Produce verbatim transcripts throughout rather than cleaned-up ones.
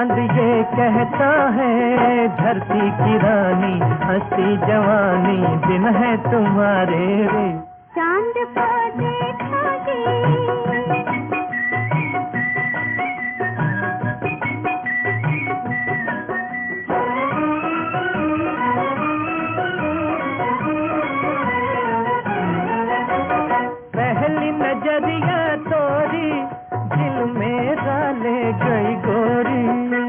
चांद ये कहता है धरती की रानी, हंसी जवानी दिन है तुम्हारे रे। चांद को देखोगी पहली नजरिया तोरी दिल मेरा ले गई गोरी।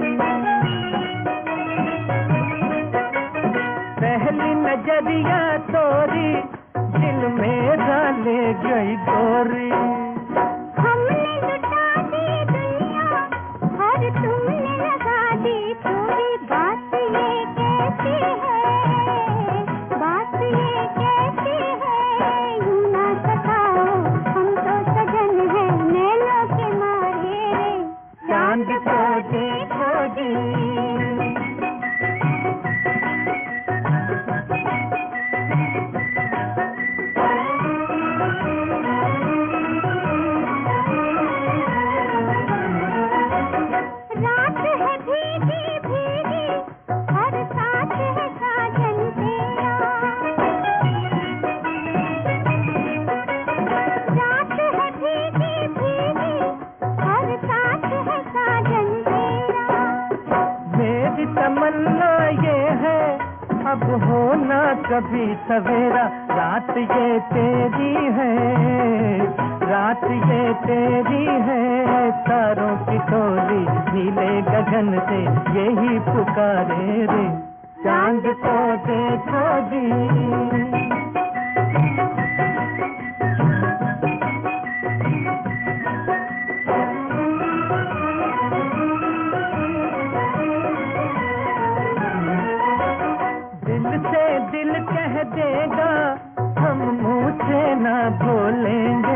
पहली नजरिया तोरी दिल मेरा ले गई गोरी। हमने लुटा दी दुनिया और तुमने लगा दी थोड़ी। बात ये कैसी है, बात ये कैसी है, यूं ना सताओ हम तो सजन है नैनों के मारे रे। चांद को देखोगी तमन्ना ये है अब होना कभी सवेरा। रात ये तेरी है, रात ये तेरी है, तारों की टोली नीले गगन से यही पुकारे रे। चांद को देखोगी दिल कह देगा हम मुँह से ना बोलेंगे।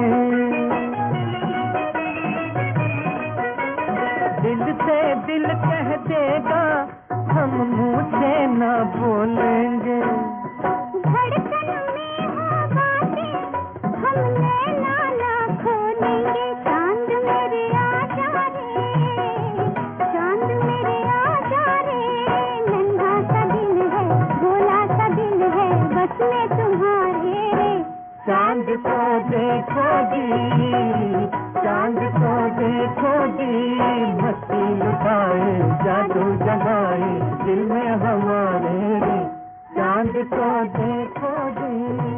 दिल से दिल कह देगा हम मुँह से ना बोलेंगे। धड़कन में हो बातें हम नैना ना खोलेंगे। चांद मेरे आजा रे, चांद मेरे आजा रे, नन्हा सा दिल है भोला सा दिल है बस में तुम्हारे रे। चांद को देखोगी, चांद को देखोगी, मस्ती लुटाए जादू जगाए दिल में हमारे रे। चांद को देखोगी।